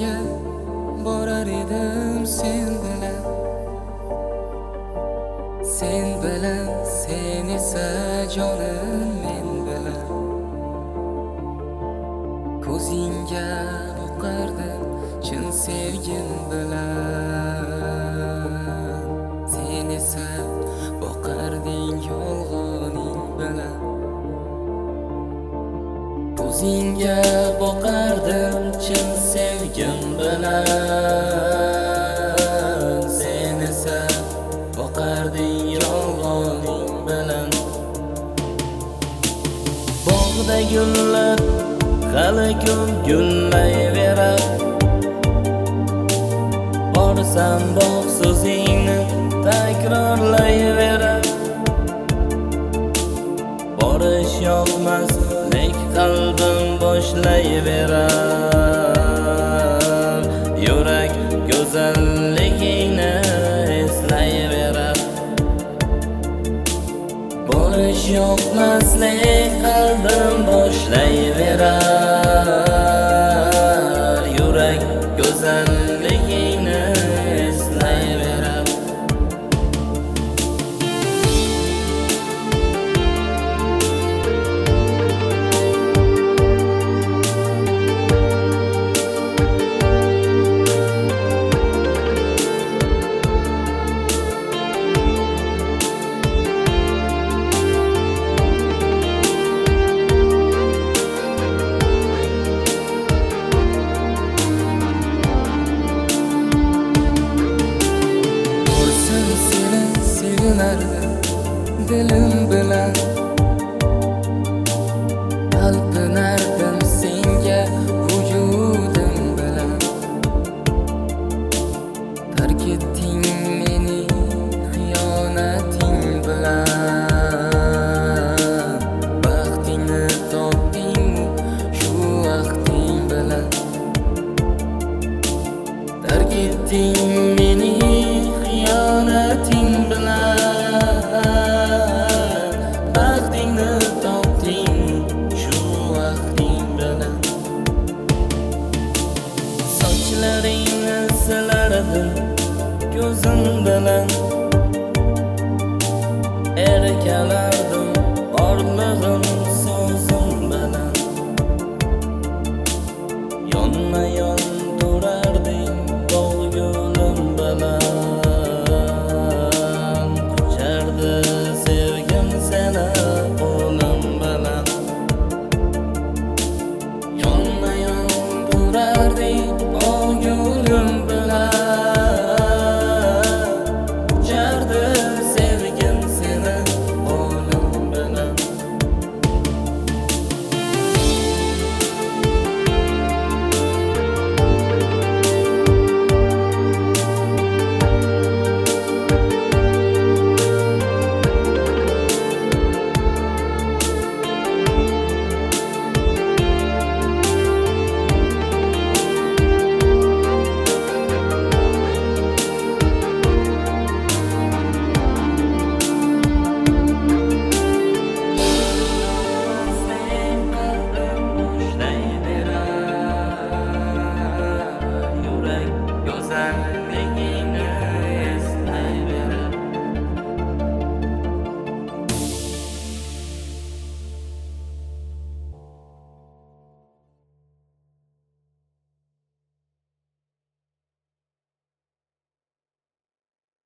Ko'zingga borar edim sen bilan, sen esa jonim men bilan. Ko'zingga boqardim chin sevgim bilan, sen esa boqarding yolg'oning bilan. Ko'zingga boqardim chin sevgim bilan, sen esa boqarding yolg'oning bilan. Bog'da gullar hali ko'p gullayverar, borsam bog' so'zingni takrorlayverar. Borish yoqmas lek qalbim boshlayverar, yurak go'zalligingni eslayverar. Borish yoqmas lek qalbim boshlayverar, yurak go'zalligingni eslayverar. Dilim bilan talpinardim senga vujudim bilan. Tark etding meni xiyonating bilan, baxtingni topding shu vaqting bilan. Tark etding meni xiyonating bilan,